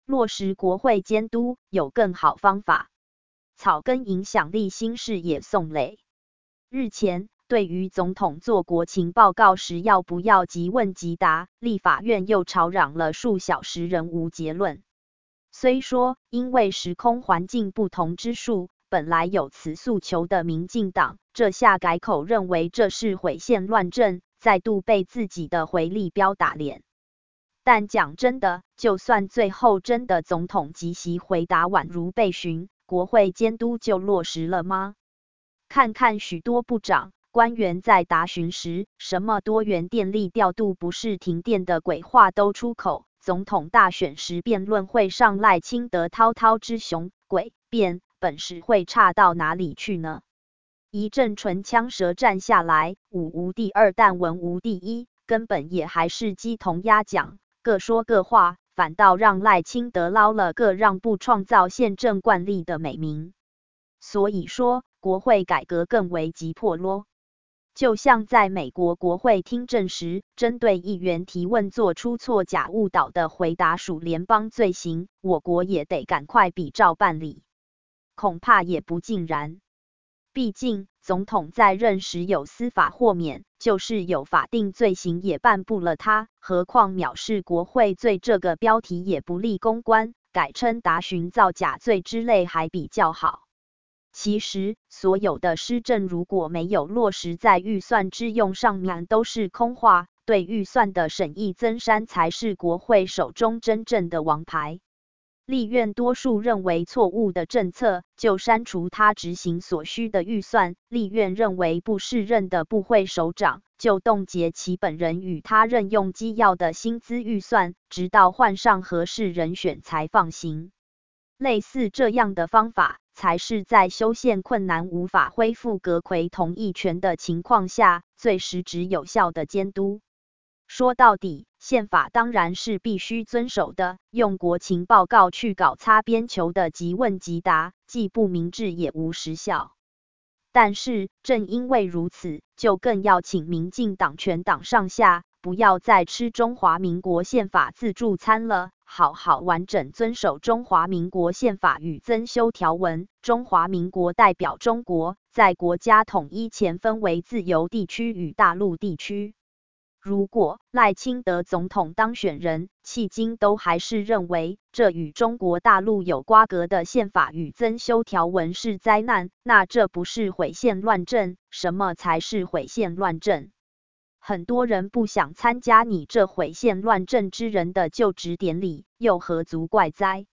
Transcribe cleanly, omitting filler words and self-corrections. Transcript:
落实国会监督有更好方法。草根影响力新视野宋磊日前对于总统做国情报告时要不要即问即答，立法院又吵嚷了数小时仍无结论。虽说因为时空环境不同之数，本来有此诉求的民进党，这下改口认为这是毁宪乱政，再度被自己的回力镖打脸。但讲真的，就算最后真的总统即席回答宛如备询，国会监督就落实了吗？看看许多部长官员在答询时，什么多元电力调度不是停电的鬼话都出口。总统大选时辩论会上赖清德滔滔之雄诡辩，本事会差到哪里去呢？一阵唇枪舌战下来，武无第二但文无第一，根本也还是鸡同鸭讲，各说各话，反倒让赖清德捞了个让步创造宪政惯例的美名。所以说，国会改革更为急迫咯。就像在美国国会听证时，针对议员提问做出错假误导的回答属联邦罪行，我国也得赶快比照办理。恐怕也不尽然。毕竟，总统在任时有司法豁免，就是有法定罪行也颁布了他，何况藐视国会罪这个标题也不利公关，改称答询造假罪之类还比较好。其实，所有的施政如果没有落实在预算之用上面，都是空话。对预算的审议增删才是国会手中真正的王牌。立院多数认为错误的政策，就删除他执行所需的预算；立院认为不适任的部会首长，就冻结其本人与他任用机要的薪资预算，直到换上合适人选才放行。类似这样的方法，才是在修宪困难无法恢复阁揆同意权的情况下，最实质有效的监督。说到底，宪法当然是必须遵守的，用国情报告去搞擦边球的即问即答，既不明智也无实效。但是，正因为如此，就更要请民进党全党上下，不要再吃中华民国宪法自助餐了，好好完整遵守中华民国宪法与增修条文。中华民国代表中国，在国家统一前分为自由地区与大陆地区。如果赖清德总统当选人迄今都还是认为这与中国大陆有瓜葛的宪法与增修条文是灾难，那这不是毁宪乱政，什么才是毁宪乱政？很多人不想参加你这毁宪乱政之人的就职典礼，又何足怪哉？